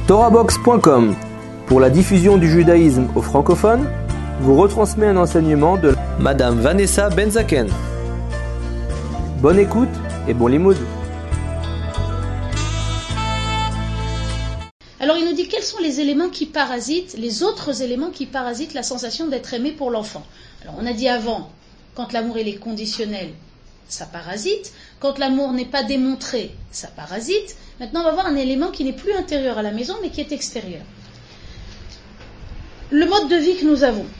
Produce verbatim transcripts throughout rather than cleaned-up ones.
Torahbox point com, pour la diffusion du judaïsme aux francophones, vous retransmet un enseignement de Madame Vanessa Benzaken. Bonne écoute et bon limoud. Alors il nous dit quels sont les éléments qui parasitent, les autres éléments qui parasitent la sensation d'être aimé pour l'enfant. Alors on a dit avant, quand l'amour il est conditionnel, ça parasite. Quand l'amour n'est pas démontré, ça parasite. Maintenant on va voir un élément qui n'est plus intérieur à la maison mais qui est extérieur. Le mode de vie que nous avons,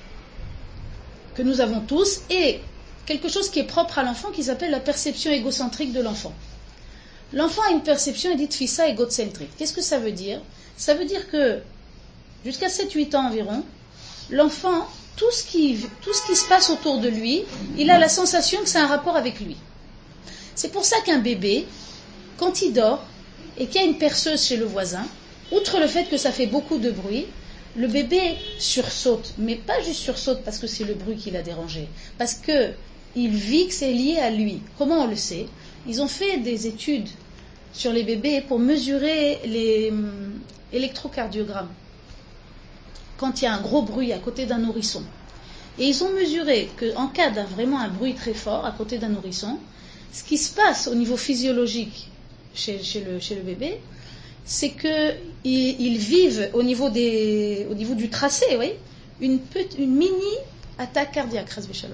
que nous avons tous, est quelque chose qui est propre à l'enfant qui s'appelle la perception égocentrique de l'enfant. L'enfant a une perception dite fissa égocentrique. Qu'est-ce que ça veut dire? Ça veut dire que jusqu'à sept huit ans environ, l'enfant, tout ce, qui, tout ce qui se passe autour de lui, il a la sensation que c'est un rapport avec lui. C'est pour ça qu'un bébé, quand il dort et qu'il y a une perceuse chez le voisin, outre le fait que ça fait beaucoup de bruit, le bébé sursaute, mais pas juste sursaute parce que c'est le bruit qui l'a dérangé, parce qu'il vit que c'est lié à lui. Comment on le sait? Ils ont fait des études sur les bébés pour mesurer les hum, électrocardiogrammes quand il y a un gros bruit à côté d'un nourrisson. Et ils ont mesuré qu'en cas d'un vraiment un bruit très fort à côté d'un nourrisson, ce qui se passe au niveau physiologique chez, chez, le, chez le bébé, c'est qu'ils ils vivent au niveau, des, au niveau du tracé, oui, une, une mini attaque cardiaque.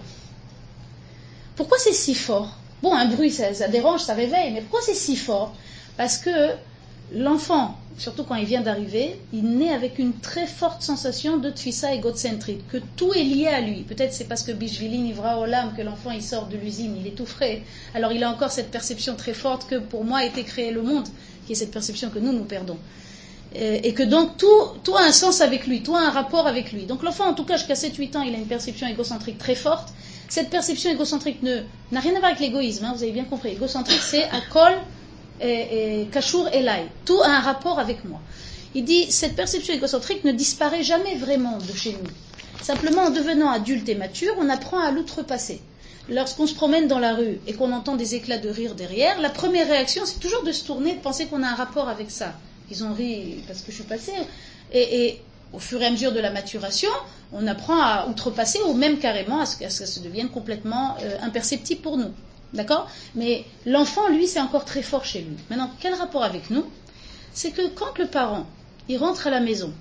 Pourquoi c'est si fort? Bon, un bruit, ça, ça dérange, ça réveille, mais pourquoi c'est si fort? Parce que l'enfant, surtout quand il vient d'arriver, il naît avec une très forte sensation de tfissa égocentrique, que tout est lié à lui. Peut-être c'est parce que Bishvilin Ivra Olam, que l'enfant il sort de l'usine, il est tout frais. Alors il a encore cette perception très forte que pour moi a été créé le monde, qui est cette perception que nous, nous perdons. Et que donc tout, tout a un sens avec lui, tout a un rapport avec lui. Donc l'enfant, en tout cas, jusqu'à sept huit ans, il a une perception égocentrique très forte. Cette perception égocentrique ne, n'a rien à voir avec l'égoïsme, hein, vous avez bien compris. Égocentrique, c'est akol et kashour elai. Tout a un rapport avec moi. Il dit, cette perception égocentrique ne disparaît jamais vraiment de chez nous. Simplement, en devenant adulte et mature, on apprend à l'outrepasser. Lorsqu'on se promène dans la rue et qu'on entend des éclats de rire derrière, la première réaction, c'est toujours de se tourner, de penser qu'on a un rapport avec ça. Ils ont ri parce que je suis passée. Et, et au fur et à mesure de la maturation, on apprend à outrepasser ou même carrément à ce que ça se devienne complètement euh, imperceptible pour nous. D'accord? Mais l'enfant, lui, c'est encore très fort chez lui. Maintenant, quel rapport avec nous? C'est que quand le parent, il rentre à la maison,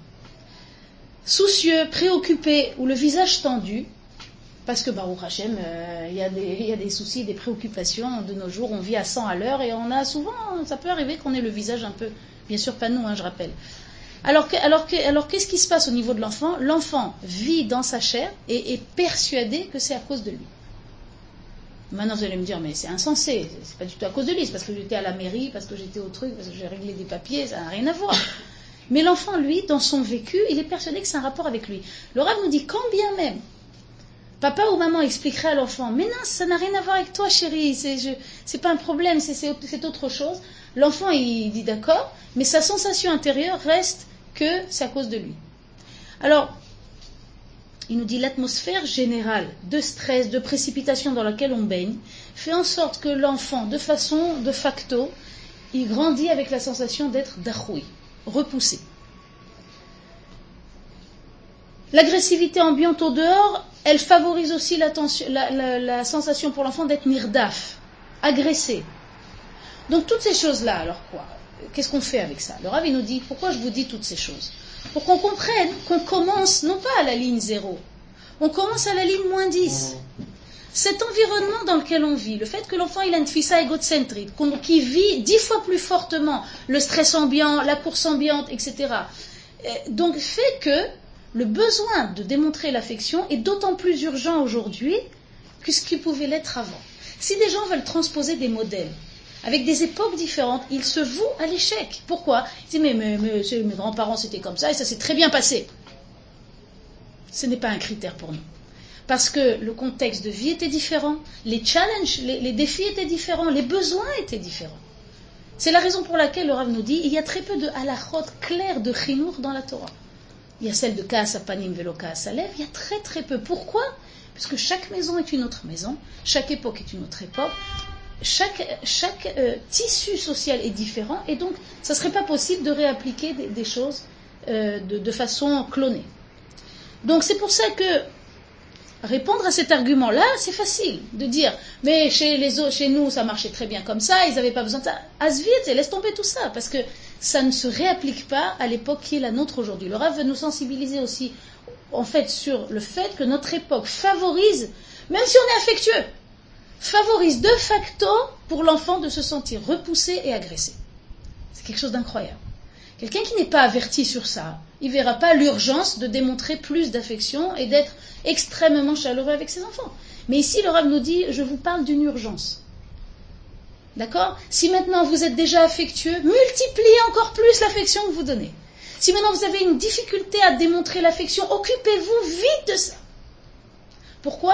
soucieux, préoccupé, ou le visage tendu, parce que Baruch Hashem, euh, il y a des, il y a des soucis, des préoccupations de nos jours, on vit à cent à l'heure et on a souvent, ça peut arriver qu'on ait le visage un peu, bien sûr pas nous, hein, je rappelle. Alors, que, alors, que, alors qu'est-ce qui se passe au niveau de l'enfant? L'enfant vit dans sa chair et est persuadé que c'est à cause de lui. Maintenant vous allez me dire, mais c'est insensé, c'est pas du tout à cause de lui, c'est parce que j'étais à la mairie, parce que j'étais au truc, parce que j'ai réglé des papiers, ça n'a rien à voir. Mais l'enfant, lui, dans son vécu, il est persuadé que c'est un rapport avec lui. Le Rav nous dit, quand bien même papa ou maman expliquerait à l'enfant, mais non, ça n'a rien à voir avec toi chérie, c'est, je, c'est pas un problème, c'est, c'est, c'est autre chose. L'enfant, il dit d'accord, mais sa sensation intérieure reste que c'est à cause de lui. Alors, il nous dit l'atmosphère générale de stress, de précipitation dans laquelle on baigne, fait en sorte que l'enfant, de façon de facto, il grandit avec la sensation d'être dachoui, repoussé. L'agressivité ambiante au dehors, elle favorise aussi la, la, la sensation pour l'enfant d'être nirdaf, agressé. Donc toutes ces choses-là, alors quoi? Qu'est-ce qu'on fait avec ça? Le Rav il nous dit, pourquoi je vous dis toutes ces choses? Pour qu'on comprenne qu'on commence non pas à la ligne zéro, on commence à la ligne moins dix. Cet environnement dans lequel on vit, le fait que l'enfant il a une fissa égocentrique, qui vit dix fois plus fortement le stress ambiant, la course ambiante, et cetera, donc fait que le besoin de démontrer l'affection est d'autant plus urgent aujourd'hui que ce qui pouvait l'être avant. Si des gens veulent transposer des modèles avec des époques différentes, ils se vouent à l'échec. Pourquoi? Ils disent, mais, mais, mais mes grands-parents c'était comme ça et ça s'est très bien passé. Ce n'est pas un critère pour nous. Parce que le contexte de vie était différent, les challenges, les, les défis étaient différents, les besoins étaient différents. C'est la raison pour laquelle le Rav nous dit, il y a très peu de halachot claires de chinour dans la Torah. Il y a celle de Kaas Apanim Velo Kaas Alev, il y a très très peu. Pourquoi? Parce que chaque maison est une autre maison, chaque époque est une autre époque. chaque, chaque euh, tissu social est différent et donc ça ne serait pas possible de réappliquer des, des choses euh, de, de façon clonée. Donc c'est pour ça que répondre à cet argument-là, c'est facile de dire mais chez, les autres, chez nous ça marchait très bien comme ça, ils n'avaient pas besoin de ça. Asvite, et laisse tomber tout ça parce que ça ne se réapplique pas à l'époque qui est la nôtre aujourd'hui. Le Rav veut nous sensibiliser aussi en fait sur le fait que notre époque favorise, même si on est affectueux, favorise de facto pour l'enfant de se sentir repoussé et agressé. C'est quelque chose d'incroyable. Quelqu'un qui n'est pas averti sur ça, il ne verra pas l'urgence de démontrer plus d'affection et d'être extrêmement chaleureux avec ses enfants. Mais ici, le Rav nous dit, je vous parle d'une urgence. D'accord ? Si maintenant vous êtes déjà affectueux, multipliez encore plus l'affection que vous donnez. Si maintenant vous avez une difficulté à démontrer l'affection, occupez-vous vite de ça. Pourquoi ?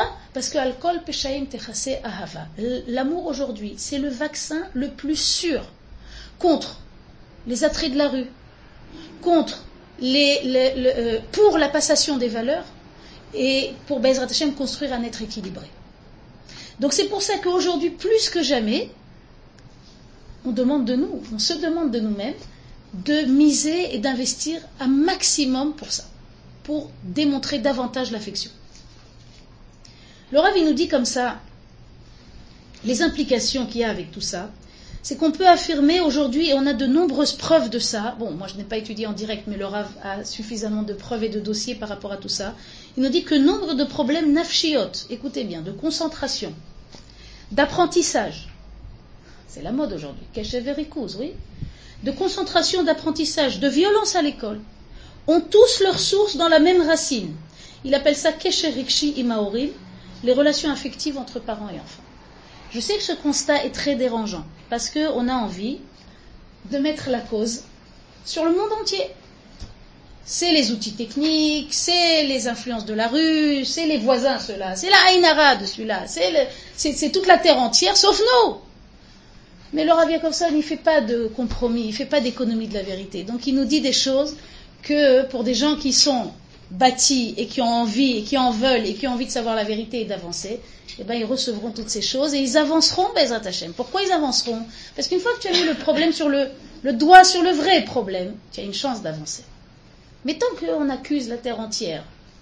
Parce que Al-Kol Peshaim Techase Ahava. L'amour aujourd'hui, c'est le vaccin le plus sûr contre les attraits de la rue, contre les, les, les, euh, pour la passation des valeurs et pour Be'ezrat Hashem construire un être équilibré. Donc c'est pour ça qu'aujourd'hui, plus que jamais, on demande de nous, on se demande de nous-mêmes de miser et d'investir un maximum pour ça, pour démontrer davantage l'affection. Le Rav, il nous dit comme ça, les implications qu'il y a avec tout ça, c'est qu'on peut affirmer aujourd'hui, et on a de nombreuses preuves de ça, bon, moi je n'ai pas étudié en direct, mais le Rav a suffisamment de preuves et de dossiers par rapport à tout ça, il nous dit que nombre de problèmes nafshiot, écoutez bien, de concentration, d'apprentissage, c'est la mode aujourd'hui, keshev verikouz, oui, de concentration, d'apprentissage, de violence à l'école, ont tous leur source dans la même racine. Il appelle ça kesher rikshi imaorim, les relations affectives entre parents et enfants. Je sais que ce constat est très dérangeant, parce qu'on a envie de mettre la cause sur le monde entier. C'est les outils techniques, c'est les influences de la rue, c'est les voisins ceux-là, c'est la Aïnara de celui-là, c'est, le, c'est, c'est toute la terre entière, sauf nous. Mais le Rav Yakovson, il ne fait pas de compromis, il ne fait pas d'économie de la vérité. Donc il nous dit des choses que pour des gens qui sont bâtis et qui ont envie, et qui en veulent, et qui ont envie de savoir la vérité et d'avancer, eh ben, ils recevront toutes ces choses et ils avanceront, Be'ezrat Hashem. Pourquoi ils avanceront ? Parce qu'une fois que tu as mis le problème sur le, le doigt sur le vrai problème, tu as une chance d'avancer. Mais tant qu'on accuse la terre entière,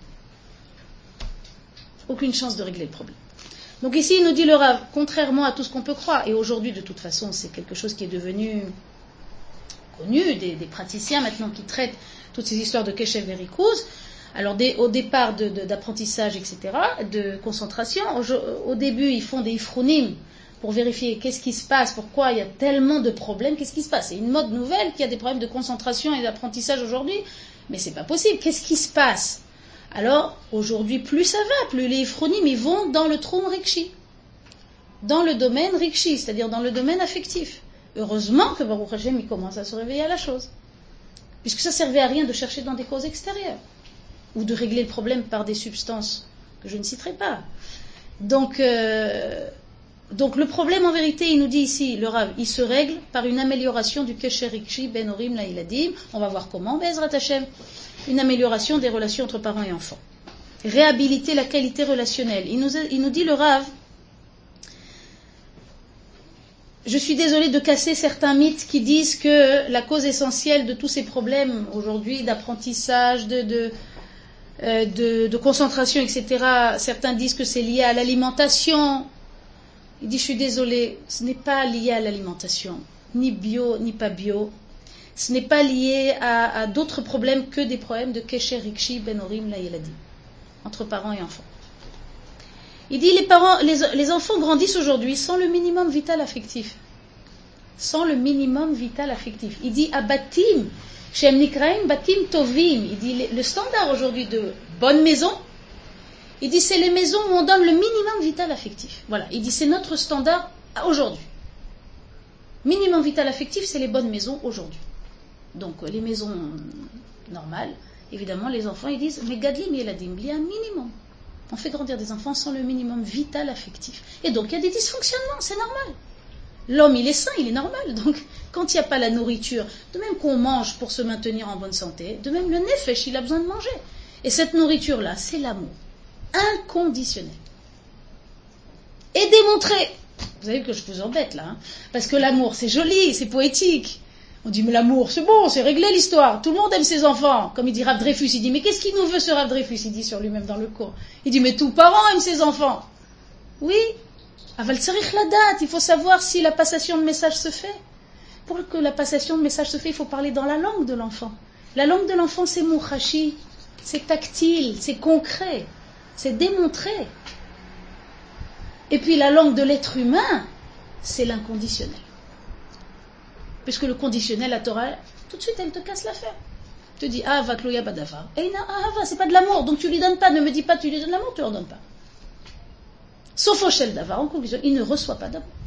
aucune chance de régler le problème. Donc ici, il nous dit le Rav, contrairement à tout ce qu'on peut croire, et aujourd'hui, de toute façon, c'est quelque chose qui est devenu connu, des, des praticiens maintenant qui traitent toutes ces histoires de keshev verikouz. Alors des, au départ de, de, d'apprentissage, et cetera, de concentration, au, au début ils font des ifrounim pour vérifier qu'est-ce qui se passe, pourquoi il y a tellement de problèmes, qu'est-ce qui se passe. C'est une mode nouvelle qu'il y a des problèmes de concentration et d'apprentissage aujourd'hui, mais c'est pas possible, qu'est-ce qui se passe ? Alors aujourd'hui plus ça va, plus les ifrounim ils vont dans le troum rikshi, dans le domaine rikshi, c'est-à-dire dans le domaine affectif. Heureusement que Baruch Hashem il commence à se réveiller à la chose, puisque ça servait à rien de chercher dans des causes extérieures ou de régler le problème par des substances que je ne citerai pas. Donc, euh, donc le problème en vérité, il nous dit ici, le Rav, il se règle par une amélioration du kesher rikshi ben orim la'iladim. On va voir comment, Be'ezrat Hashem, une amélioration des relations entre parents et enfants. Réhabiliter la qualité relationnelle. Il nous, il nous dit le Rav, je suis désolée de casser certains mythes qui disent que la cause essentielle de tous ces problèmes aujourd'hui, d'apprentissage, de... de Euh, de, de concentration, et cetera. Certains disent que c'est lié à l'alimentation. Il dit, je suis désolé, ce n'est pas lié à l'alimentation, ni bio, ni pas bio. Ce n'est pas lié à, à d'autres problèmes que des problèmes de kesher rikshi ben orim la'iladim, entre parents et enfants. Il dit, les parents, les, les enfants grandissent aujourd'hui sans le minimum vital affectif. Sans le minimum vital affectif. Il dit, abatim, Shem Nikraim Batim Tovim, il dit le standard aujourd'hui de bonne maison, il dit c'est les maisons où on donne le minimum vital affectif. Voilà, il dit c'est notre standard aujourd'hui. Minimum vital affectif, c'est les bonnes maisons aujourd'hui. Donc les maisons normales, évidemment les enfants ils disent mais Gadlim Yeladim, il y a un minimum. On fait grandir des enfants sans le minimum vital affectif. Et donc il y a des dysfonctionnements, c'est normal. L'homme, il est sain, il est normal. Donc, quand il n'y a pas la nourriture, de même qu'on mange pour se maintenir en bonne santé, de même le nefesh, il a besoin de manger. Et cette nourriture-là, c'est l'amour inconditionnel. Et démontrer Vous savez que je vous embête là, hein, parce que l'amour c'est joli, c'est poétique. On dit mais l'amour c'est bon, c'est réglé l'histoire, tout le monde aime ses enfants. Comme il dit Rav Dreyfus, il dit mais qu'est-ce qu'il nous veut ce Rav Dreyfus? Il dit sur lui-même dans le cours. Il dit mais tout parent aime ses enfants. Oui, aval tsarich la date, il faut savoir si la passation de message se fait. Pour que la passation de message se fait, il faut parler dans la langue de l'enfant. La langue de l'enfant c'est mouchachi, c'est tactile, c'est concret, c'est démontré. Et puis la langue de l'être humain, c'est l'inconditionnel. Puisque le conditionnel, la Torah, tout de suite, elle te casse l'affaire. Tu te dis, ah, va kloya badava. Eina ahava, c'est pas de l'amour, donc tu lui donnes pas. Ne me dis pas, tu lui donnes l'amour, tu lui en donnes pas. Sauf au shel davar, en conclusion, il ne reçoit pas d'amour.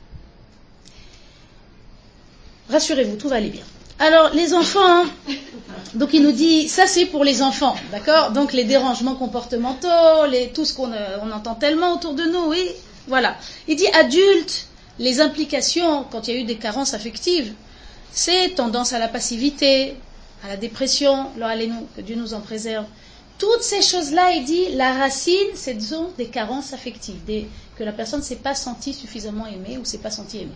Rassurez-vous, tout va aller bien. Alors, les enfants, donc il nous dit, ça c'est pour les enfants, d'accord? Donc les dérangements comportementaux, les, tout ce qu'on euh, on entend tellement autour de nous, oui, voilà. Il dit, adultes, les implications, quand il y a eu des carences affectives, c'est tendance à la passivité, à la dépression, nous, que Dieu nous en préserve. Toutes ces choses-là, il dit, la racine, c'est disons, des carences affectives, des, que la personne ne s'est pas sentie suffisamment aimée ou ne s'est pas sentie aimée.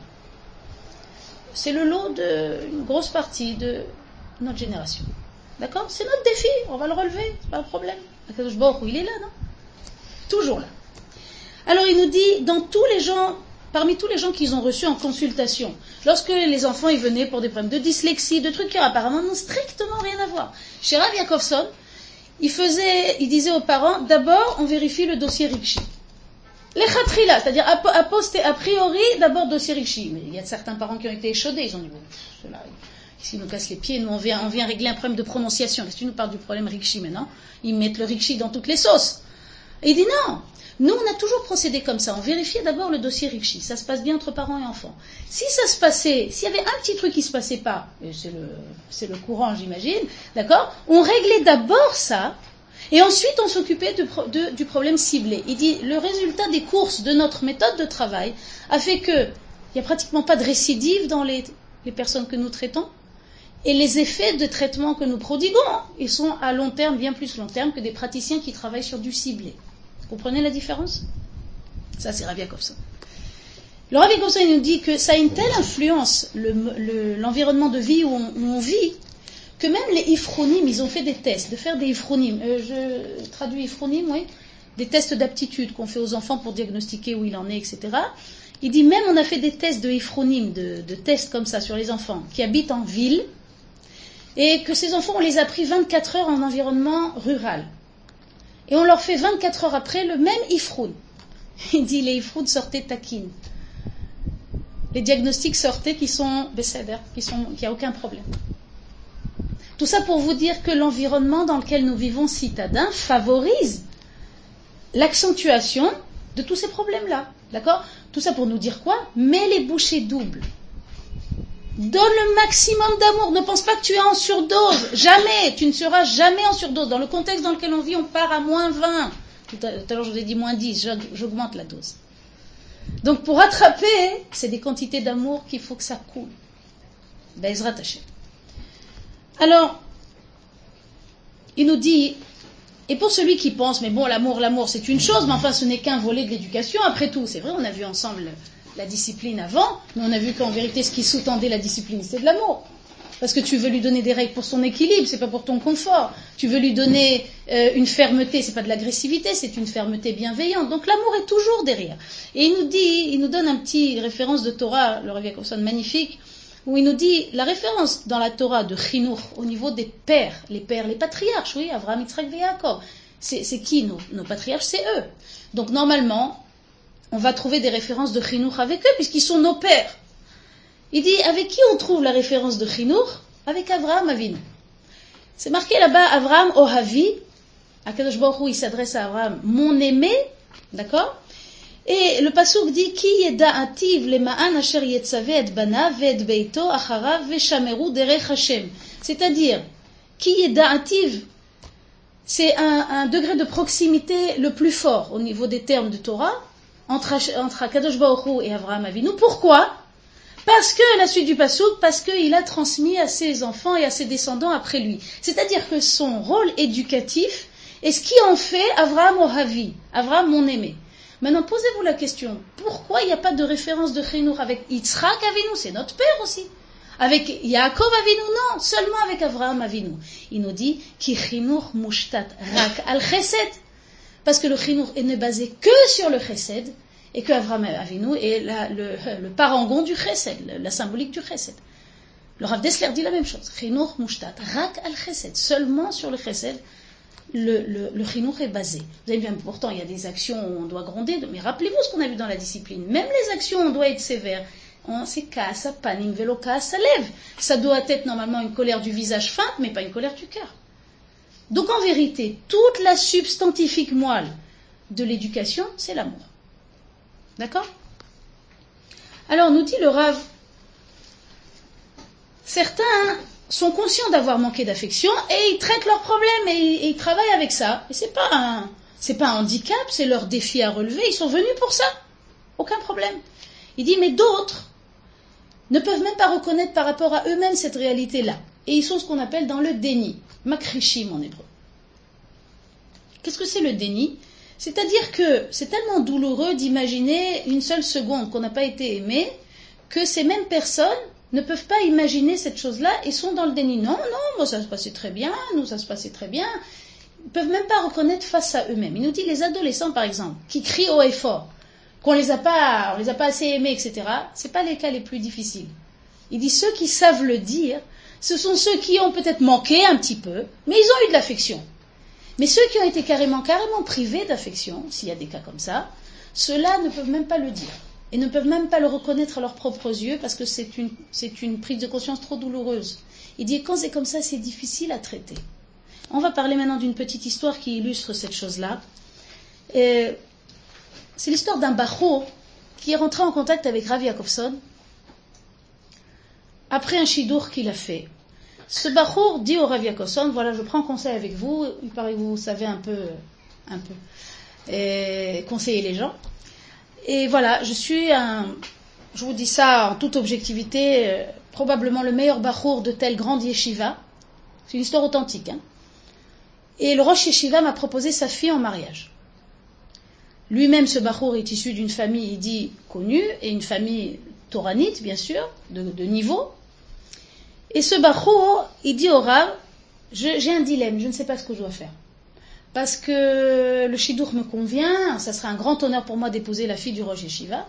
C'est le lot d'une grosse partie de notre génération. D'accord? C'est notre défi, on va le relever, c'est pas un problème. Akadosh Baruch Hu, il est là, non? Toujours là. Alors il nous dit, dans tous les gens, parmi tous les gens qu'ils ont reçus en consultation, lorsque les enfants ils venaient pour des problèmes de dyslexie, de trucs qui apparemment n'ont strictement rien à voir. Chez Rav Yakovson, il faisait, il disait aux parents, d'abord on vérifie le dossier Rikshi. Les khatrila, c'est-à-dire a, a, posté, a priori, d'abord dossier Rikshi. Mais il y a certains parents qui ont été échaudés, ils ont dit, bon, cela, ici ils nous cassent les pieds, nous on vient, on vient régler un problème de prononciation. Qu'est-ce que tu nous parles du problème Rikshi maintenant? Ils mettent le Rikshi dans toutes les sauces. Et il dit non, nous on a toujours procédé comme ça, on vérifiait d'abord le dossier Rikshi, ça se passe bien entre parents et enfants. Si ça se passait, s'il y avait un petit truc qui se passait pas, et c'est le, c'est le courant j'imagine, d'accord, on réglait d'abord ça, et ensuite on s'occupait de, de, du problème ciblé. Il dit, le résultat des courses de notre méthode de travail a fait que il n'y a pratiquement pas de récidive dans les, les personnes que nous traitons, et les effets de traitement que nous prodiguons, ils sont à long terme, bien plus long terme que des praticiens qui travaillent sur du ciblé. Vous comprenez la différence? Ça, c'est Rav Yakovson. Le Rav Yakovson nous dit que ça a une telle influence, le, le, l'environnement de vie où on, où on vit, que même les ifronim, ils ont fait des tests, de faire des ifronim. Euh, je traduis ifronim, oui, des tests d'aptitude qu'on fait aux enfants pour diagnostiquer où il en est, et cetera. Il dit même on a fait des tests de ifronim, de, de tests comme ça sur les enfants qui habitent en ville, et que ces enfants, on les a pris vingt-quatre heures en environnement rural. Et on leur fait vingt-quatre heures après le même ifroun. Il dit les ifrouns sortaient taquines. Les diagnostics sortaient qui sont besséder, qui sont, qu'il n'y a aucun problème. Tout ça pour vous dire que l'environnement dans lequel nous vivons citadins favorise l'accentuation de tous ces problèmes-là. D'accord? Tout ça pour nous dire quoi? Mets les bouchées doubles. Donne le maximum d'amour. Ne pense pas que tu es en surdose. Jamais. Tu ne seras jamais en surdose. Dans le contexte dans lequel on vit, on part à moins vingt. Tout à l'heure, je vous ai dit moins dix. J'augmente la dose. Donc, pour attraper, c'est des quantités d'amour qu'il faut que ça coule. Be'ezrat Hashem. Alors, il nous dit, et pour celui qui pense, mais bon, l'amour, l'amour, c'est une chose, mais enfin, ce n'est qu'un volet de l'éducation. Après tout, c'est vrai, on a vu ensemble la discipline avant, mais on a vu qu'en vérité, ce qui sous-tendait la discipline, c'est de l'amour. Parce que tu veux lui donner des règles pour son équilibre, c'est pas pour ton confort. Tu veux lui donner euh, une fermeté, c'est pas de l'agressivité, c'est une fermeté bienveillante. Donc l'amour est toujours derrière. Et il nous dit, il nous donne un petit référence de Torah, le Rav Yakovson magnifique, où il nous dit la référence dans la Torah de Chinuch au niveau des pères, les pères, les patriarches, oui, Avraham, Yitzhak et Yaakov. C'est, c'est qui nos, nos patriarches? C'est eux. Donc normalement, on va trouver des références de Chinuch avec eux, puisqu'ils sont nos pères. Il dit, avec qui on trouve la référence de Chinuch? Avec Avraham Avinu. C'est marqué là-bas, Avraham Ohavi, Akadosh Baruch Hu, il s'adresse à Avraham, mon aimé, d'accord? Et le pasuk dit, Ki yeda'ativ lema'an asher yetzave et banav et beito acharav veshameru derech Hashem. C'est-à-dire, Ki yeda'ativ, c'est un, un degré de proximité le plus fort au niveau des termes de Torah, entre, entre Akadosh Baruch Hu et Avraham Avinu. Pourquoi? Parce que, la suite du pasuk, parce qu'il a transmis à ses enfants et à ses descendants après lui. C'est-à-dire que son rôle éducatif est ce qui en fait Avraham Ohavi, Avraham mon aimé. Maintenant, posez-vous la question, pourquoi il n'y a pas de référence de Chinour avec Yitzhak Avinu? C'est notre père aussi. Avec Yaakov Avinu? Non, seulement avec Avraham Avinu. Il nous dit, Ki Chinour mushtat rak al chesed. Parce que le Chinour n'est basé que sur le chesed, et que Avraham Avinu est la, le, le parangon du chesed, la symbolique du chesed. Le Rav Dessler dit la même chose. Chinour mushtat rak al chesed. Seulement sur le chesed, le, le, le chinour est basé. Vous avez bien, pourtant, il y a des actions où on doit gronder, mais rappelez-vous ce qu'on a vu dans la discipline. Même les actions où on doit être sévère. C'est kasa panim velo kasa lève. Ça doit être normalement une colère du visage feinte, mais pas une colère du cœur. Donc en vérité, toute la substantifique moelle de l'éducation, c'est l'amour. D'accord? Alors nous dit le Rav, certains sont conscients d'avoir manqué d'affection et ils traitent leurs problèmes et ils, et ils travaillent avec ça. Et c'est pas un, c'est pas un handicap, c'est leur défi à relever. Ils sont venus pour ça, aucun problème. Il dit mais d'autres ne peuvent même pas reconnaître par rapport à eux-mêmes cette réalité-là. Et ils sont ce qu'on appelle dans le déni, makrishim en hébreu. Qu'est-ce que c'est le déni? C'est-à-dire que c'est tellement douloureux d'imaginer une seule seconde qu'on n'a pas été aimé, que ces mêmes personnes ne peuvent pas imaginer cette chose-là et sont dans le déni. Non, non, moi ça se passait très bien, nous ça se passait très bien. Ils ne peuvent même pas reconnaître face à eux-mêmes. Il nous dit les adolescents par exemple, qui crient haut et fort, qu'on les a pas, on les a pas assez aimés, et cetera. C'est pas les cas les plus difficiles. Il dit ceux qui savent le dire, ce sont ceux qui ont peut-être manqué un petit peu, mais ils ont eu de l'affection. Mais ceux qui ont été carrément, carrément privés d'affection, s'il y a des cas comme ça, ceux-là ne peuvent même pas le dire. Et ne peuvent même pas le reconnaître à leurs propres yeux parce que c'est une, c'est une prise de conscience trop douloureuse. Il dit quand c'est comme ça, c'est difficile à traiter. On va parler maintenant d'une petite histoire qui illustre cette chose-là. Et c'est l'histoire d'un bachour qui est rentré en contact avec Rav Yakovson après un shidour qu'il a fait. Ce bachour dit au Rav Yakovson, voilà, je prends conseil avec vous, il paraît que vous savez un peu, un peu et conseiller les gens. Et voilà, je suis un, je vous dis ça en toute objectivité, euh, probablement le meilleur bachour de telle grande yeshiva. C'est une histoire authentique. Hein. Et le Rosh Yeshiva m'a proposé sa fille en mariage. Lui-même, ce bachour est issu d'une famille, il dit, connue, et une famille toranite, bien sûr, de, de niveau. Et ce bachour, il dit au Rav, je, j'ai un dilemme, je ne sais pas ce que je dois faire. Parce que le shidour me convient, ça sera un grand honneur pour moi d'épouser la fille du Rosh Yeshiva.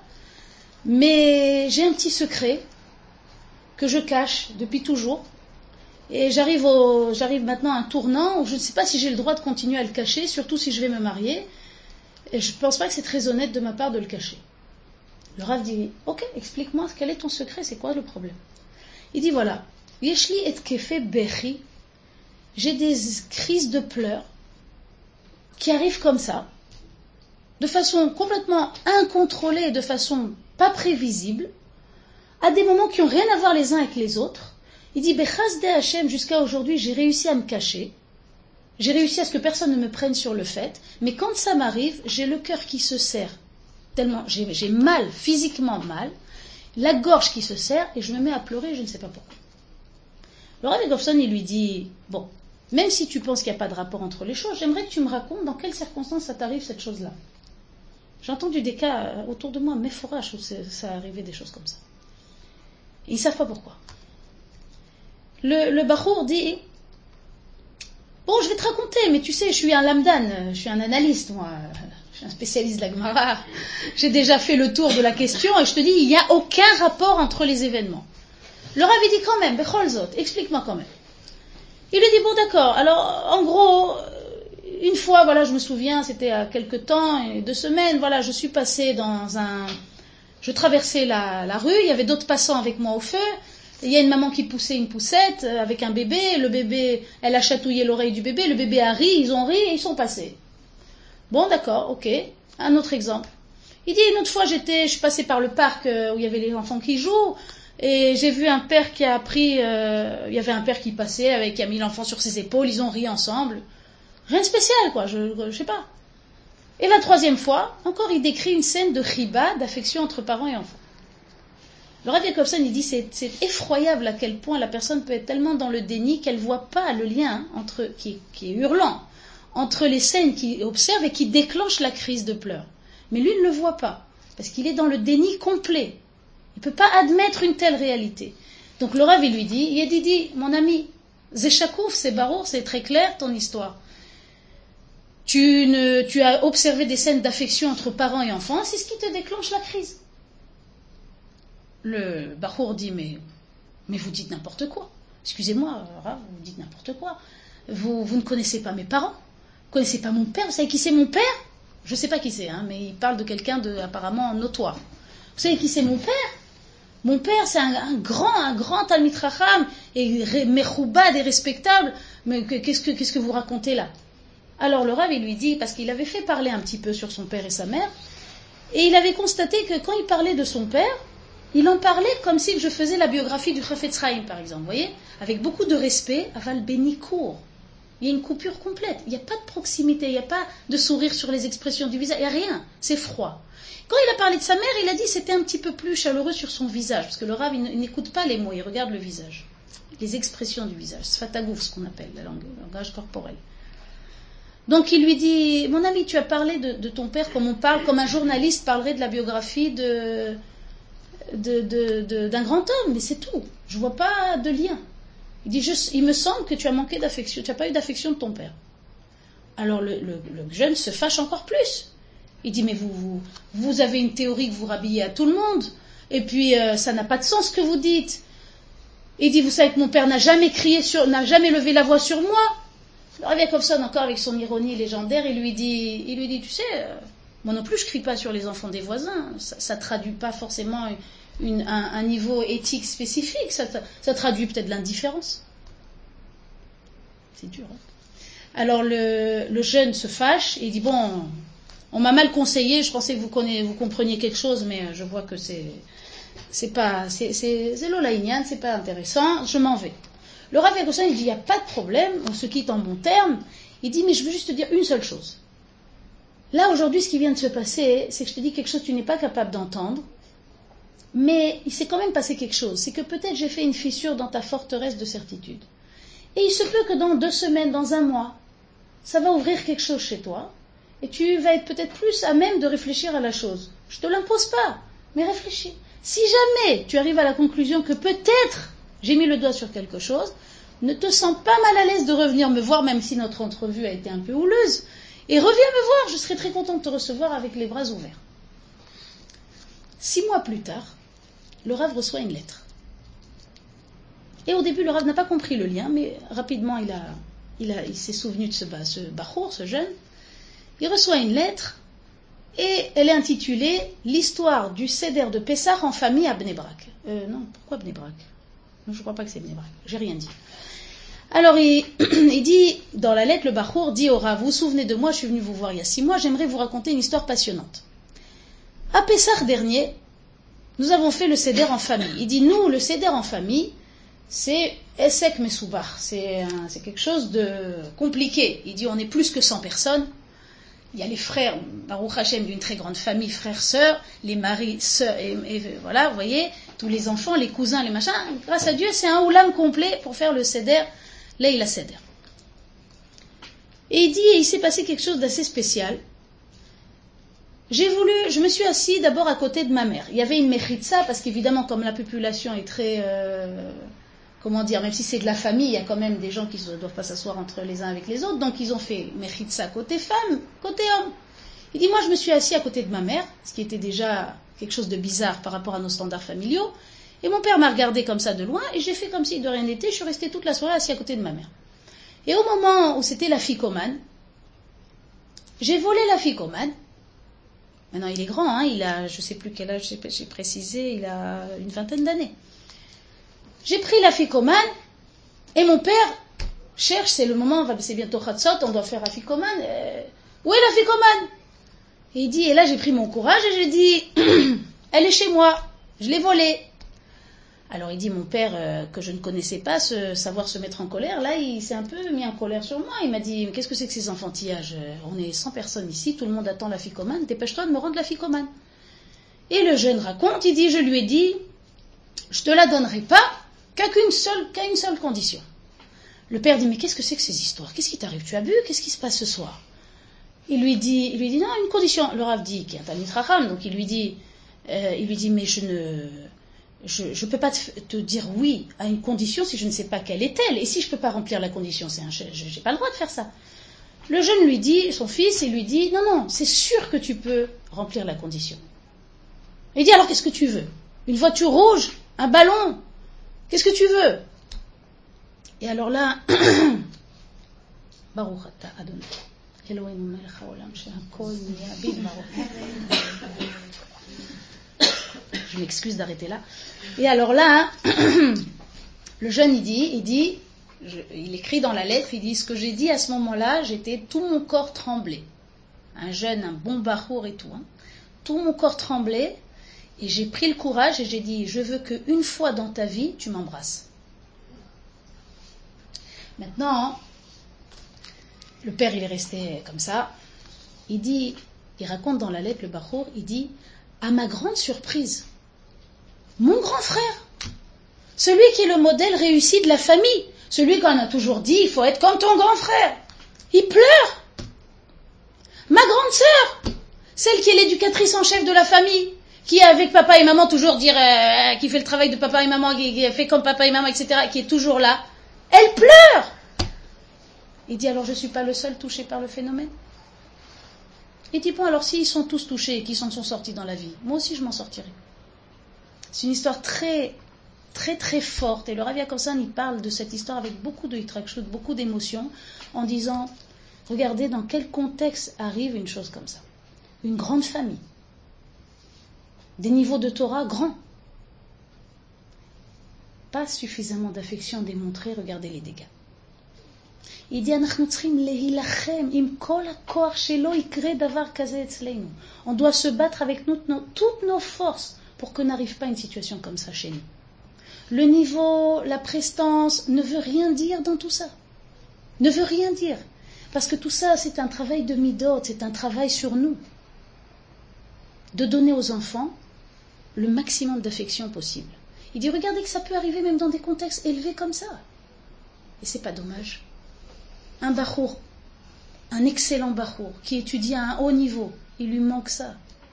Mais j'ai un petit secret que je cache depuis toujours. Et j'arrive, au, j'arrive maintenant à un tournant où je ne sais pas si j'ai le droit de continuer à le cacher, surtout si je vais me marier. Et je ne pense pas que c'est très honnête de ma part de le cacher. Le Rav dit, ok, explique-moi, quel est ton secret, c'est quoi le problème? Il dit, voilà, Yeshli et kefe bechi, j'ai des crises de pleurs qui arrivent comme ça, de façon complètement incontrôlée, de façon pas prévisible, à des moments qui n'ont rien à voir les uns avec les autres. Il dit, Bechazde Hashem, jusqu'à aujourd'hui, j'ai réussi à me cacher, j'ai réussi à ce que personne ne me prenne sur le fait, mais quand ça m'arrive, j'ai le cœur qui se serre, tellement j'ai, j'ai mal, physiquement mal, la gorge qui se serre, et je me mets à pleurer, je ne sais pas pourquoi. Le Rav Yakovson, il lui dit, bon, même si tu penses qu'il n'y a pas de rapport entre les choses, j'aimerais que tu me racontes dans quelles circonstances ça t'arrive cette chose-là. J'ai entendu des cas autour de moi, mais fourrache, où ça arrivait des choses comme ça. Et ils ne savent pas pourquoi. Le, le bachour dit, bon, je vais te raconter, mais tu sais, je suis un lamdan, je suis un analyste, moi, je suis un spécialiste de la Gemara, j'ai déjà fait le tour de la question, et je te dis, il n'y a aucun rapport entre les événements. Le Rav dit quand même, Bechol Zot, explique-moi quand même. Il lui dit, bon d'accord, alors en gros, une fois, voilà, je me souviens, c'était à quelque temps, deux semaines, voilà, je suis passée dans un... Je traversais la, la rue, il y avait d'autres passants avec moi au feu, il y a une maman qui poussait une poussette avec un bébé, le bébé, elle a chatouillé l'oreille du bébé, le bébé a ri, ils ont ri et ils sont passés. Bon d'accord, ok, un autre exemple. Il dit, une autre fois, j'étais, je suis passée par le parc où il y avait les enfants qui jouent, et j'ai vu un père qui a pris, euh, il y avait un père qui passait, avec, qui a mis l'enfant sur ses épaules, ils ont ri ensemble. Rien de spécial, quoi, je, je sais pas. Et la troisième fois, encore, il décrit une scène de chiba, d'affection entre parents et enfants. Le Rav Yakovson, il dit, c'est, c'est effroyable à quel point la personne peut être tellement dans le déni qu'elle voit pas le lien entre, qui, qui est hurlant, entre les scènes qu'il observe et qui déclenchent la crise de pleurs. Mais lui ne le voit pas, parce qu'il est dans le déni complet. Il ne peut pas admettre une telle réalité. Donc le Rav, il lui dit, Yedidi, mon ami, Zeshakouf, c'est barour, c'est très clair ton histoire. Tu, ne, tu as observé des scènes d'affection entre parents et enfants, c'est ce qui te déclenche la crise. Le barour dit, mais, mais vous dites n'importe quoi. Excusez-moi, Rav, vous dites n'importe quoi. Vous, vous ne connaissez pas mes parents, vous ne connaissez pas mon père, vous savez qui c'est mon père? Je ne sais pas qui c'est, hein, mais il parle de quelqu'un de apparemment notoire. Vous savez qui c'est mon père? Mon père, c'est un, un grand, un grand Talmid Chacham, et mechoubad et respectable. Mais qu'est-ce que, qu'est-ce que vous racontez là? Alors le Rav, il lui dit, parce qu'il avait fait parler un petit peu sur son père et sa mère, et il avait constaté que quand il parlait de son père, il en parlait comme si je faisais la biographie du Chafetz Chaim, par exemple, vous voyez, avec beaucoup de respect, aval bénikour. Il y a une coupure complète, il n'y a pas de proximité, il n'y a pas de sourire sur les expressions du visage, il n'y a rien, c'est froid. Quand il a parlé de sa mère, il a dit que c'était un petit peu plus chaleureux sur son visage, parce que le Rav, il n'écoute pas les mots, il regarde le visage, les expressions du visage, sfatagouf, ce qu'on appelle, le langage corporel. Donc il lui dit, mon ami, tu as parlé de, de ton père comme on parle, comme un journaliste parlerait de la biographie de, de, de, de, d'un grand homme, mais c'est tout, je ne vois pas de lien. Il dit, je, il me semble que tu as manqué d'affection, tu n'as pas eu d'affection de ton père. Alors le, le, le jeune se fâche encore plus. Il dit, mais vous, vous, vous avez une théorie que vous rhabillez à tout le monde, et puis euh, ça n'a pas de sens ce que vous dites. Il dit, vous savez que mon père n'a jamais crié sur, n'a jamais levé la voix sur moi. Alors Jacobson, encore avec son ironie légendaire, il lui dit, il lui dit, tu sais, euh, moi non plus je crie pas sur les enfants des voisins, ça ne traduit pas forcément une, un, un niveau éthique spécifique, ça, ça traduit peut-être l'indifférence. C'est dur, hein. Alors le, le jeune se fâche et il dit, bon, on m'a mal conseillé, je pensais que vous, connaissez, vous compreniez quelque chose, mais je vois que c'est c'est pas, c'est, c'est, c'est l'olaïnian, c'est pas intéressant, je m'en vais. Le Rav Jacobson, il dit, il n'y a pas de problème, on se quitte en bons termes. Il dit, mais je veux juste te dire une seule chose. Là, aujourd'hui, ce qui vient de se passer, c'est que je te dis quelque chose que tu n'es pas capable d'entendre, mais il s'est quand même passé quelque chose. C'est que peut-être j'ai fait une fissure dans ta forteresse de certitude. Et il se peut que dans deux semaines, dans un mois, ça va ouvrir quelque chose chez toi, et tu vas être peut-être plus à même de réfléchir à la chose. Je ne te l'impose pas, mais réfléchis. Si jamais tu arrives à la conclusion que peut-être j'ai mis le doigt sur quelque chose, ne te sens pas mal à l'aise de revenir me voir, même si notre entrevue a été un peu houleuse, et reviens me voir, je serai très contente de te recevoir avec les bras ouverts. Six mois plus tard, le Rav reçoit une lettre. Et au début, le Rav n'a pas compris le lien, mais rapidement, il, a, il, a, il s'est souvenu de ce, ce bachour, ce jeune. Il reçoit une lettre, et elle est intitulée « L'histoire du Seder de Pessah en famille à Bnei Brak ». Euh, non, pourquoi Bnei Brak ? Je ne crois pas que c'est Bnei Brak, j'ai rien dit. Alors, il, il dit, dans la lettre, le Bachour dit au Rav, vous vous souvenez de moi, je suis venu vous voir il y a six mois, j'aimerais vous raconter une histoire passionnante. À Pessah dernier, nous avons fait le Seder en famille. Il dit, nous, le Seder en famille, c'est Esek Mesoubar, c'est, un, c'est quelque chose de compliqué. Il dit, on est plus que cent personnes. Il y a les frères, Baruch Hashem, d'une très grande famille, frères, sœurs, les maris, sœurs, et, et voilà, vous voyez, tous les enfants, les cousins, les machins. Grâce à Dieu, c'est un oulam complet pour faire le Seder, Leila Seder. Et il dit, et il s'est passé quelque chose d'assez spécial. J'ai voulu, je me suis assis d'abord à côté de ma mère. Il y avait une mechitza, parce qu'évidemment, comme la population est très, euh, comment dire, même si c'est de la famille, il y a quand même des gens qui ne doivent pas s'asseoir entre les uns avec les autres, donc ils ont fait mechitza côté femme, côté homme. Il dit, moi je me suis assis à côté de ma mère, ce qui était déjà quelque chose de bizarre par rapport à nos standards familiaux, et mon père m'a regardé comme ça de loin, et j'ai fait comme si de rien n'était, je suis restée toute la soirée assis à côté de ma mère. Et au moment où c'était la ficomane, j'ai volé la ficomane. Maintenant il est grand, hein, il a, je ne sais plus quel âge j'ai, j'ai précisé, il a une vingtaine d'années. J'ai pris la ficomane, et mon père cherche, c'est le moment, c'est bientôt Chatzot, on doit faire la ficomane, euh, où est la ficomane? Et il dit, et là j'ai pris mon courage et j'ai dit, elle est chez moi, je l'ai volée. Alors il dit, mon père, euh, que je ne connaissais pas, se, savoir se mettre en colère, là il s'est un peu mis en colère sur moi. Il m'a dit, mais qu'est-ce que c'est que ces enfantillages? On est cent personnes ici, tout le monde attend la ficomane, dépêche-toi de me rendre la ficomane. Et le jeune raconte, il dit, je lui ai dit, je te la donnerai pas, qu'à qu'une seule, qu'à une seule condition. Le père dit, mais qu'est-ce que c'est que ces histoires? Qu'est-ce qui t'arrive? Tu as bu? Qu'est-ce qui se passe ce soir? il lui dit, il lui dit non, une condition. Le Rav dit, qui est un Talmid Chacham, donc il lui dit, euh, il lui dit, mais je ne, je ne peux pas te, te dire oui à une condition si je ne sais pas quelle est-elle. Et si je ne peux pas remplir la condition, c'est un, je n'ai pas le droit de faire ça. Le jeune lui dit, son fils, il lui dit, non, non, c'est sûr que tu peux remplir la condition. Il dit, alors qu'est-ce que tu veux? Une voiture rouge? Un ballon? Qu'est-ce que tu veux? Et alors là, Baruch ata Adonai, Eloheinu melech haolam, she'hakol nהיה bidbaro. Je m'excuse d'arrêter là. Et alors là, le jeune il dit, il dit, je, il écrit dans la lettre, il dit, ce que j'ai dit à ce moment-là, j'étais, tout mon corps tremblait. Un jeune, un bon bachour et tout. Hein. Tout mon corps tremblait, et j'ai pris le courage et j'ai dit, je veux qu'une fois dans ta vie, tu m'embrasses. Maintenant, le père, il est resté comme ça. Il dit, il raconte dans la lettre, le bachour, il dit, à ma grande surprise, mon grand frère, celui qui est le modèle réussi de la famille, celui qu'on a toujours dit, il faut être comme ton grand frère, il pleure. Ma grande sœur, celle qui est l'éducatrice en chef de la famille, qui est avec papa et maman toujours dire, euh, qui fait le travail de papa et maman, qui, qui fait comme papa et maman, et cetera, qui est toujours là, elle pleure. Il dit, alors je ne suis pas le seul touché par le phénomène. Il dit, bon, alors s'ils sont tous touchés et qu'ils s'en sont sortis dans la vie, moi aussi je m'en sortirai. C'est une histoire très, très, très forte. Et le Rav Yaakov Sand, il parle de cette histoire avec beaucoup de hitrakshut, beaucoup d'émotions, en disant, regardez dans quel contexte arrive une chose comme ça. Une grande famille. Des niveaux de Torah grands. Pas suffisamment d'affection démontrée, regardez les dégâts. Il dit, on doit se battre avec nous, nos, toutes nos forces pour que n'arrive pas une situation comme ça chez nous. Le niveau, la prestance ne veut rien dire dans tout ça. Ne veut rien dire. Parce que tout ça, c'est un travail de midot, c'est un travail sur nous. De donner aux enfants le maximum d'affection possible. Il dit, regardez que ça peut arriver même dans des contextes élevés comme ça. Et c'est pas dommage. Un bachour, un excellent bachour, qui étudie à un haut niveau, il lui manque ça.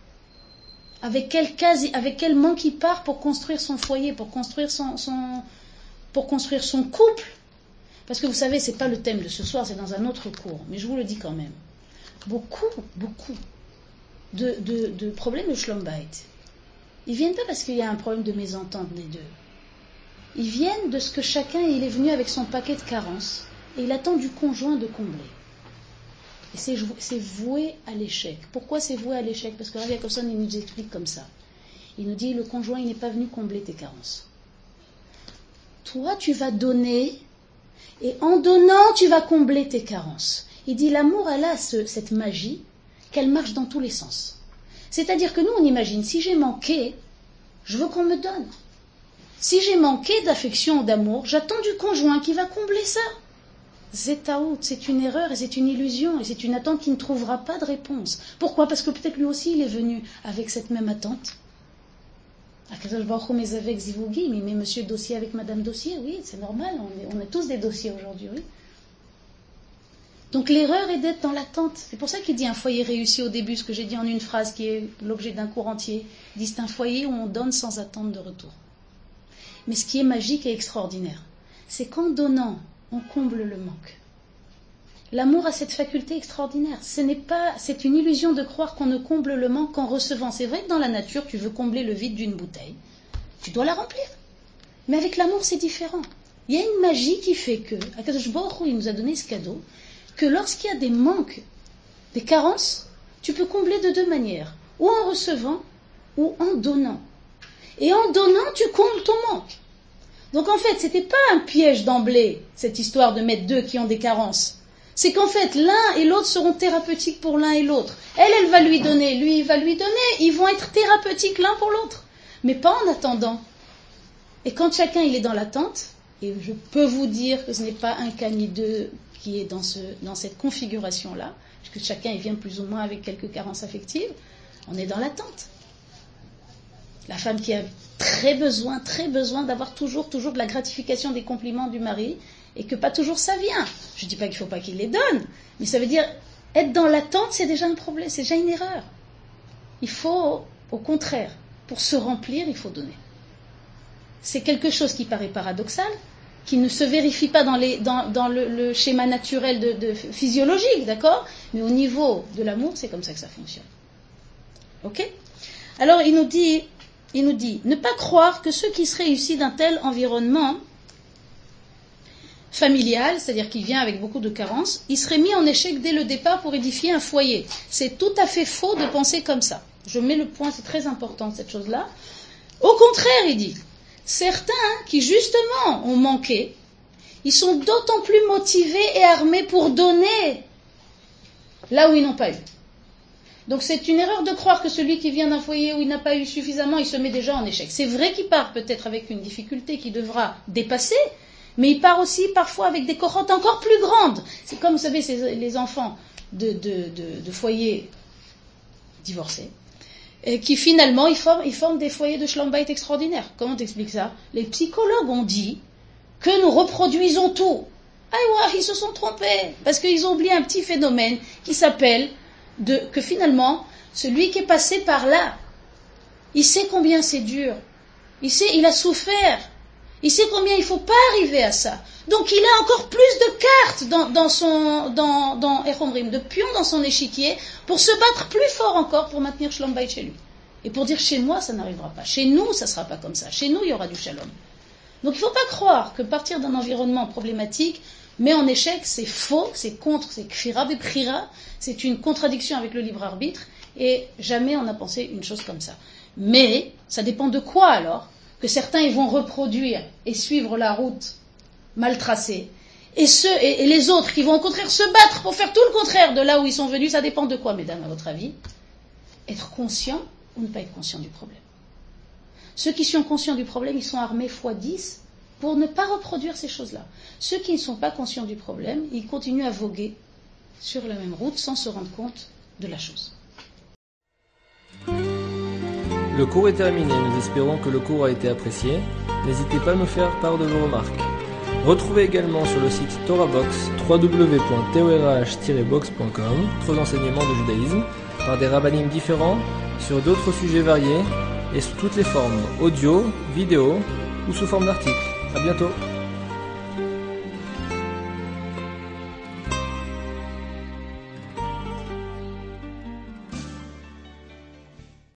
Avec quel case, avec quel manque il part pour construire son foyer, pour construire son, son, pour construire son couple. Parce que vous savez, c'est pas le thème de ce soir, c'est dans un autre cours, mais je vous le dis quand même. Beaucoup, beaucoup de, de, de problèmes de Shlom Bayit, ils viennent pas parce qu'il y a un problème de mésentente des deux. Ils viennent de ce que chacun, il est venu avec son paquet de carences. Et il attend du conjoint de combler. Et c'est, c'est voué à l'échec. Pourquoi c'est voué à l'échec? Parce que Rav Yaakov Sand, il nous explique comme ça. Il nous dit, le conjoint, il n'est pas venu combler tes carences. Toi, tu vas donner, et en donnant, tu vas combler tes carences. Il dit, l'amour, elle a ce, cette magie, qu'elle marche dans tous les sens. C'est-à-dire que nous, on imagine, si j'ai manqué, je veux qu'on me donne. Si j'ai manqué d'affection ou d'amour, j'attends du conjoint qui va combler ça. Zetaout, c'est une erreur et c'est une illusion et c'est une attente qui ne trouvera pas de réponse. Pourquoi? Parce que peut-être lui aussi il est venu avec cette même attente. Akadosh Baruch Hu mais avec Zivougi, mais monsieur dossier avec madame dossier, oui, c'est normal, on, est, on a tous des dossiers aujourd'hui, oui. Donc l'erreur est d'être dans l'attente. C'est pour ça qu'il dit un foyer réussi au début, ce que j'ai dit en une phrase qui est l'objet d'un cours entier. Il dit c'est un foyer où on donne sans attente de retour. Mais ce qui est magique et extraordinaire, c'est qu'en donnant, on comble le manque. L'amour a cette faculté extraordinaire. Ce n'est pas, c'est une illusion de croire qu'on ne comble le manque qu'en recevant. C'est vrai que dans la nature, tu veux combler le vide d'une bouteille. Tu dois la remplir. Mais avec l'amour, c'est différent. Il y a une magie qui fait que, Akadosh Baruch Hu, il nous a donné ce cadeau, que lorsqu'il y a des manques, des carences, tu peux combler de deux manières. Ou en recevant, ou en donnant. Et en donnant, tu combles ton manque. Donc en fait, c'était pas un piège d'emblée, cette histoire de mettre deux qui ont des carences. C'est qu'en fait, l'un et l'autre seront thérapeutiques pour l'un et l'autre. Elle, elle va lui donner, lui, il va lui donner. Ils vont être thérapeutiques l'un pour l'autre. Mais pas en attendant. Et quand chacun, il est dans l'attente, et je peux vous dire que ce n'est pas un cas ni deux qui est dans, ce, dans cette configuration-là, puisque chacun, il vient plus ou moins avec quelques carences affectives, on est dans l'attente. La femme qui a très besoin, très besoin d'avoir toujours, toujours de la gratification des compliments du mari et que pas toujours ça vient. Je ne dis pas qu'il ne faut pas qu'il les donne, mais ça veut dire être dans l'attente, c'est déjà un problème, c'est déjà une erreur. Il faut, au contraire, pour se remplir, il faut donner. C'est quelque chose qui paraît paradoxal, qui ne se vérifie pas dans, les, dans, dans le, le schéma naturel de, de physiologique, d'accord? Mais au niveau de l'amour, c'est comme ça que ça fonctionne. Ok? Alors, il nous dit, il nous dit, ne pas croire que ceux qui seraient issus d'un tel environnement familial, c'est-à-dire qui vient avec beaucoup de carences, il serait mis en échec dès le départ pour édifier un foyer. C'est tout à fait faux de penser comme ça. Je mets le point, c'est très important cette chose-là. Au contraire, il dit, certains qui justement ont manqué, ils sont d'autant plus motivés et armés pour donner là où ils n'ont pas eu. Donc c'est une erreur de croire que celui qui vient d'un foyer où il n'a pas eu suffisamment, il se met déjà en échec. C'est vrai qu'il part peut-être avec une difficulté qu'il devra dépasser, mais il part aussi parfois avec des cohortes encore plus grandes. C'est comme, vous savez, c'est les enfants de, de, de, de foyers divorcés, et qui finalement, ils forment, ils forment des foyers de schlumbite extraordinaires. Comment t'expliques ça? Les psychologues ont dit que nous reproduisons tout. Ah ouais, ils se sont trompés, parce qu'ils ont oublié un petit phénomène qui s'appelle de, que finalement, celui qui est passé par là, il sait combien c'est dur, il sait, il a souffert, il sait combien il ne faut pas arriver à ça. Donc il a encore plus de cartes dans, dans son, dans, dans, de pions dans son échiquier pour se battre plus fort encore pour maintenir Shalom Bayit chez lui. Et pour dire chez moi, ça n'arrivera pas. Chez nous, ça ne sera pas comme ça. Chez nous, il y aura du Shalom. Donc il ne faut pas croire que partir d'un environnement problématique met en échec, c'est faux, c'est contre, c'est kfira beprira, c'est une contradiction avec le libre arbitre, et jamais on n'a pensé une chose comme ça. Mais ça dépend de quoi alors? Que certains ils vont reproduire et suivre la route mal tracée, et ceux et, et les autres qui vont au contraire se battre pour faire tout le contraire de là où ils sont venus, ça dépend de quoi, mesdames, à votre avis? Être conscient ou ne pas être conscient du problème. Ceux qui sont conscients du problème, ils sont armés fois dix pour ne pas reproduire ces choses-là. Ceux qui ne sont pas conscients du problème, ils continuent à voguer sur la même route sans se rendre compte de la chose. Le cours est terminé, nous espérons que le cours a été apprécié. N'hésitez pas à nous faire part de vos remarques. Retrouvez également sur le site TorahBox w w w point torah tiret box point com d'autres enseignements de judaïsme par des rabbinim différents sur d'autres sujets variés et sous toutes les formes, audio, vidéo ou sous forme d'articles. À bientôt.